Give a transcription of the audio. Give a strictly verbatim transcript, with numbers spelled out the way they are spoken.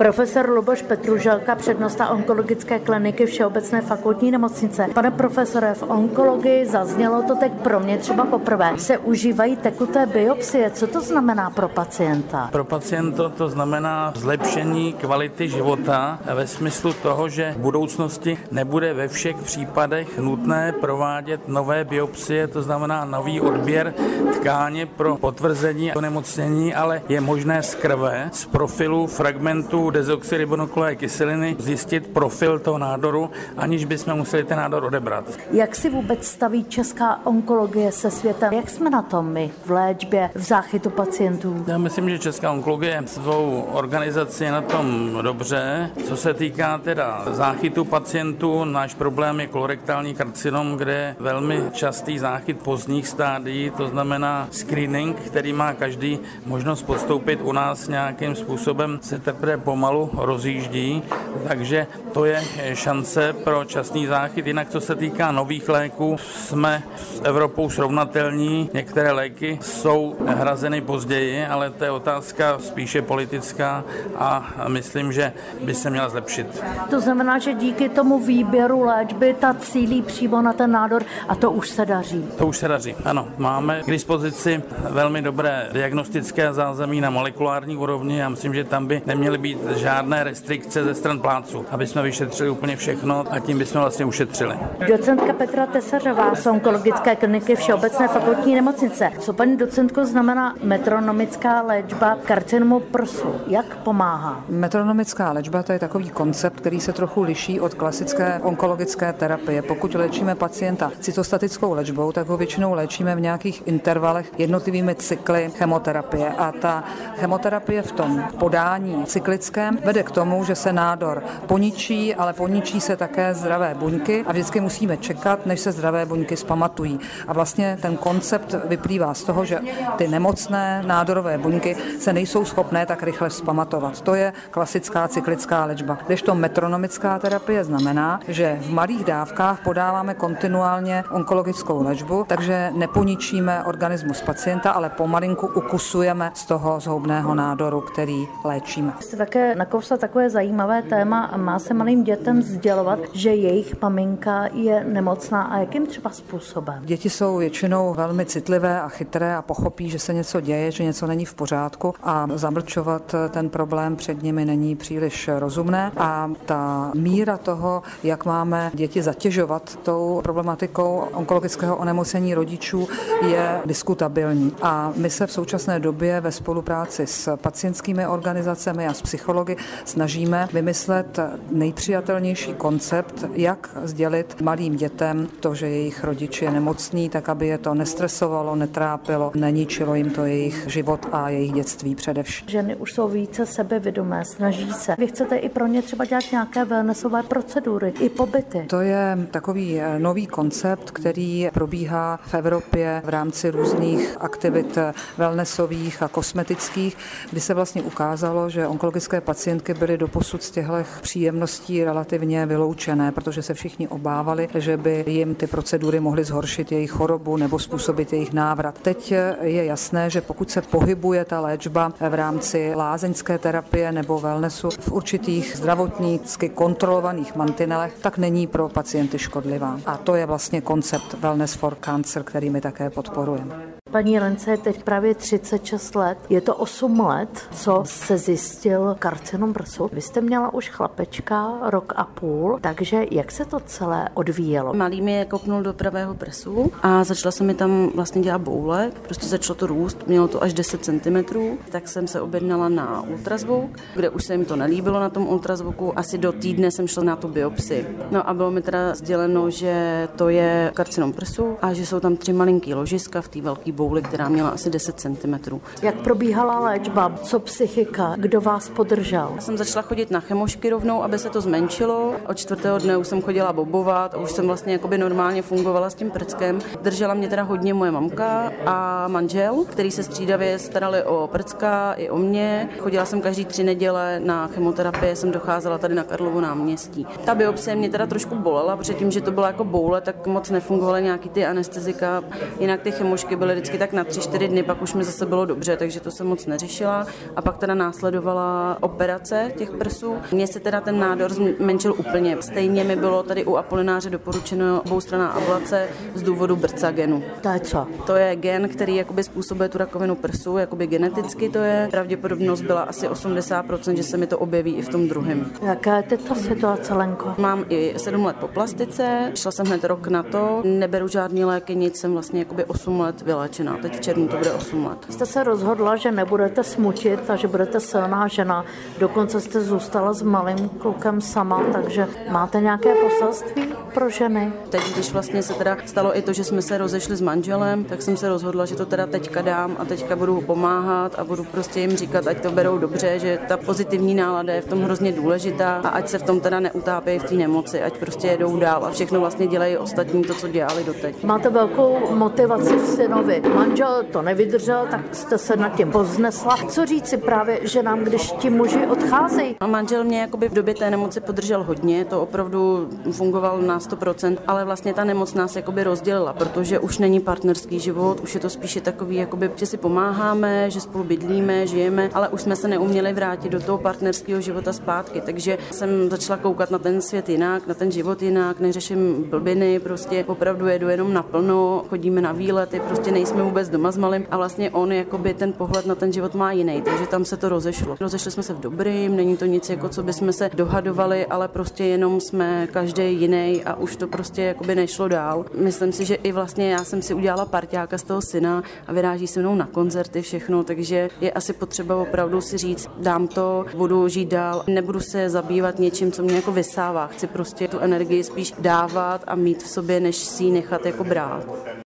Profesor Luboš Petruželka, přednosta onkologické kliniky Všeobecné fakultní nemocnice. Pane profesore, v onkologii zaznělo to teď pro mě třeba poprvé. Se užívají tekuté biopsie. Co to znamená pro pacienta? Pro pacienta to znamená zlepšení kvality života ve smyslu toho, že v budoucnosti nebude ve všech případech nutné provádět nové biopsie, to znamená nový odběr tkáně pro potvrzení onemocnění, ale je možné z krve, z profilu fragmentu dezoxyribonuklové kyseliny zjistit profil toho nádoru, aniž bychom museli ten nádor odebrat. Jak si vůbec staví česká onkologie se světem? Jak jsme na tom my v léčbě, v záchytu pacientů? Já myslím, že česká onkologie svou organizaci je na tom dobře. Co se týká teda záchytu pacientů, náš problém je kolorektální karcinom, kde je velmi častý záchyt pozdních stádií, to znamená screening, který má každý možnost podstoupit. U nás nějakým způsobem se teprve pomalu rozjíždí, takže to je šance pro časný záchyt. Jinak co se týká nových léků, jsme s Evropou srovnatelní. Některé léky jsou hrazeny později, ale to je otázka spíše politická a myslím, že by se měla zlepšit. To znamená, že díky tomu výběru léčby ta cílí přímo na ten nádor a to už se daří. To už se daří, ano. Máme k dispozici velmi dobré diagnostické zázemí na molekulární úrovni. Já myslím, že tam by neměly být žádné restrikce ze stran plátců, aby jsme vyšetřili úplně všechno a tím bychom vlastně ušetřili. Docentka Petra Tesařová z onkologické kliniky Všeobecné fakultní nemocnice. Co paní docentko znamená metronomická léčba karcinomu prsu? Jak pomáhá? Metronomická léčba to je takový koncept, který se trochu liší od klasické onkologické terapie. Pokud léčíme pacienta cytostatickou léčbou, tak ho většinou léčíme v nějakých intervalech jednotlivými cykly chemoterapie. A ta chemoterapie v tom podání cyklickém vede k tomu, že se nádor poničí, ale poničí se také zdravé buňky a vždycky musíme čekat, než se zdravé buňky zpamatují. A vlastně ten koncept vyplývá z toho, že ty nemocné nádorové buňky se nejsou schopné tak rychle vzpamatovat. To je klasická cyklická léčba. Kdežto metronomická terapie znamená, že v malých dávkách podáváme kontinuálně onkologickou léčbu, takže neponičíme organismus pacienta, ale pomalinku ukusujeme z toho zhoubného nádoru, který léčíme. Jste také nakousla takové zajímavé téma a má se malým dětem sdělovat, že jejich maminka je nemocná a jakým třeba způsobem? Děti jsou většinou velmi citlivé a chytré a pochopí, že se něco děje, že něco není v pořádku a zamlčovat ten problém před nimi není příliš rozumné a ta míra toho, jak máme děti zatěžovat tou problematikou onkologického onemocnění rodičů, je diskutabilní. A my se v současné době ve spolupráci s pacientskými organizacemi a s psychology snažíme vymyslet nejpřijatelnější koncept, jak sdělit malým dětem to, že jejich rodič je nemocný, tak aby je to nestresovalo, netrápilo, neničilo jim to jejich život a jejich dětství především. Ženy už jsou více sebevědomé, snaží se. Vy chcete i pro ně třeba dělat nějaké wellnessové procedury, i pobyty. To je takový nový koncept, který probíhá v Evropě v rámci různých aktivit wellnessových a kosmetických, kdy se vlastně ukázalo, že onkologické pacientky byly doposud z těchto příjemností relativně vyloučené, protože se všichni obávali, že by jim ty procedury mohly zhoršit jejich chorobu nebo způsobit jejich návrat. Teď je jasné, že pokud se pohybuje ta léčba v rámci lázeňské terapie nebo wellnessu v určitých zdravotnicky kontrolovaných mantinelech, tak není pro pacienty škodlivá. A to je vlastně koncept Wellness for Cancer, který my také podporujeme. Paní Lence je teď právě třicet šest let. Je to osm let, co se zjistil karcinom prsu. Vy jste měla už chlapečka rok a půl, takže jak se to celé odvíjelo? Malý mi je kopnul do pravého prsu a začala se mi tam vlastně dělat boule. Prostě začalo to růst, mělo to až deset centimetrů. Tak jsem se objednala na ultrazvuk, kde už se mi to nelíbilo na tom ultrazvuku. Asi do týdne jsem šla na tu biopsi. No a bylo mi teda sděleno, že to je karcinom prsu a že jsou tam tři malinký ložiska v té velké bouli, která měla asi deset centimetrů. Jak probíhala léčba? Co psychika? Kdo vás podržel? Já jsem začala chodit na chemošky rovnou, aby se to zmenšilo. Od čtvrtého dne už jsem chodila bobovat a už jsem vlastně jakoby normálně fungovala s tím prckem. Držela mě teda hodně moje mamka a manžel, který se střídavě starali o prcka i o mě. Chodila jsem každý tři neděle na chemoterapii, jsem docházela tady na Karlovo náměstí. Ta biopsie mě teda trošku bolela, protože tím, že to byla jako boule, tak moc nefungovaly nějaký ty anestezika. Jinak ty chemošky byly vždycky vždycky tak na tři, čtyři dny, pak už mi zase bylo dobře, takže to jsem moc neřešila. A pak teda následovala operace těch prsů. Mně se teda ten nádor zmenšil úplně. Stejně mi bylo tady u Apolináře doporučeno oboustranná ablace z důvodu BRCA genu. To je co? To je gen, který jakoby způsobuje tu rakovinu prsu, jakoby geneticky to je. Pravděpodobnost byla asi osmdesát procent, že se mi to objeví i v tom druhém. Jaká je ta situace, Lenko? Mám i sedm let po plastice, šla jsem hned rok na to, neberu žádný léky, nic, jsem vlastně jakoby osm let vyléčená. Teď v červnu to bude osm let. Jste se rozhodla, že nebudete smutit a že budete silná žena. Dokonce jste zůstala s malým klukem sama, takže máte nějaké poselství pro ženy? Teď, když vlastně se teda stalo i to, že jsme se rozešli s manželem, tak jsem se rozhodla, že to teda teďka dám a teďka budu pomáhat a budu prostě jim říkat, ať to berou dobře, že ta pozitivní nálada je v tom hrozně důležitá a ať se v tom teda neutápějí v té nemoci, ať prostě jedou dál a všechno vlastně dělají ostatní to, co dělali doteď. Máte velkou motivaci v synovi. Manžel to nevydržel, tak jste se nad tím poznesla. Co říci právě ženám, když ti muži odcházejí? A manžel mě jakoby v době té nemoci podržel hodně, to opravdu fungoval na sto procent, ale vlastně ta nemoc nás jakoby rozdělila, protože už není partnerský život, už je to spíše takový, jakoby, že si pomáháme, že spolu bydlíme, žijeme, ale už jsme se neuměli vrátit do toho partnerského života zpátky, takže jsem začala koukat na ten svět jinak, na ten život jinak, neřeším blbiny, prostě opravdu jedu jenom naplno, chodíme na výlety, prostě nejsme vůbec doma s malým a vlastně on jakoby ten pohled na ten život má jiný, takže tam se to rozešlo. Rozešli jsme se v dobrým, není to nic jako co bychom se dohadovali, ale prostě jenom jsme každý jiný a už to prostě jakoby nešlo dál. Myslím si, že i vlastně já jsem si udělala parťáka z toho syna a vyráží se mnou na koncerty všechno, takže je asi potřeba opravdu si říct, dám to, budu žít dál, nebudu se zabývat něčím, co mě jako vysává. Chci prostě tu energii spíš dávat a mít v sobě, než si ji nechat jako brát.